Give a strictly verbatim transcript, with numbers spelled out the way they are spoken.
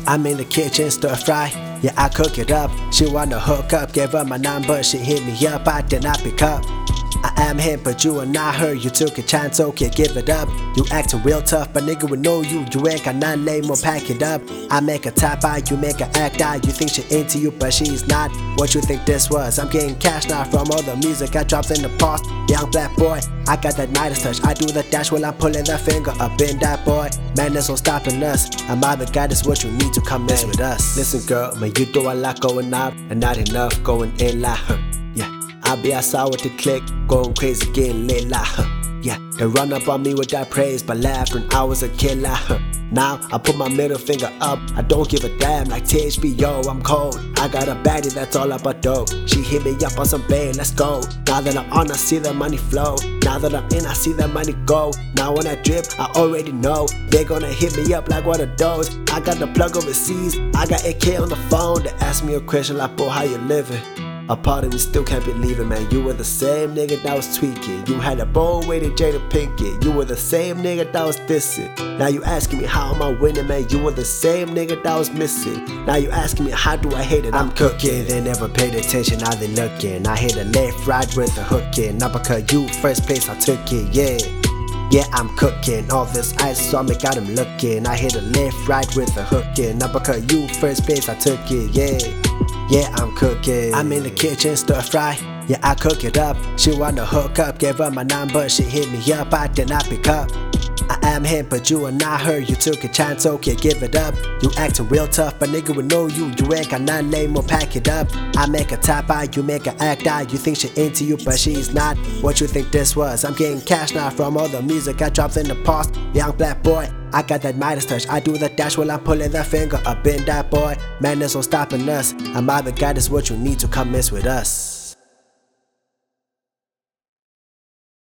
I'm in the kitchen, stir fry, yeah, I cook it up. She wanna hook up, gave her my number, she hit me up, I did not pick up. I am him, but you are not her. You took a chance, okay, give it up. You acting real tough, but nigga would know you. You ain't got none lame, we'll pack it up. I make a top eye, you make her act out. You think she into you, but she's not. What you think this was? I'm getting cash now from all the music I dropped in the past. Young black boy, I got that Midas touch. I do the dash while I'm pulling that finger up in that boy. Man, there's no stopping us. I'm either God, is what you need to come mess with us. Listen girl, man, you do a lot going out and not enough going in like her. Yeah, I be outside with the click, going crazy, getting lit like her. Yeah, they run up on me with that praise, but laugh when I was a kid like her. Now I put my middle finger up, I don't give a damn like T H B, yo, I'm cold. I got a baddie that's all about dope. She hit me up on some bae, let's go. Now that I'm on, I see the money flow. Now that I'm in, I see the money go. Now when I drip, I already know they gonna hit me up like one of those. I got the plug overseas, I got A K on the phone. They ask me a question like, bro, how you living? A part of me still can't believe it, man. You were the same nigga that was tweaking. You had a bold way to Jada Pinkett. You were the same nigga that was dissing. Now you asking me how am I winning, man. You were the same nigga that was missing. Now you asking me how do I hate it. I'm cooking. They never paid attention, now they looking. I hit a left, right with a hook in. Now because you first place, I took it, yeah. Yeah, I'm cooking. All this ice on me got him looking. I hit a left, right with a hook in. Now because you first place, I took it, yeah. Yeah, I'm cooking. I'm in the kitchen, stir fry, yeah, I cook it up. She wanna hook up, gave her my number, she hit me up, I did not pick up. I am him, but you are not her. You took a chance, okay, give it up. You acting real tough, but nigga would know you. You ain't got none lame, we'll pack it up. I make a top eye, you make her act out. You think she into you, but she's not. What you think this was? I'm getting cash now from all the music I dropped in the past. Young black boy, I got that Midas touch. I do the dash while I'm pulling that finger up in that boy. Man, there's no stopping us. I'm either God, is what you need to come mess with us.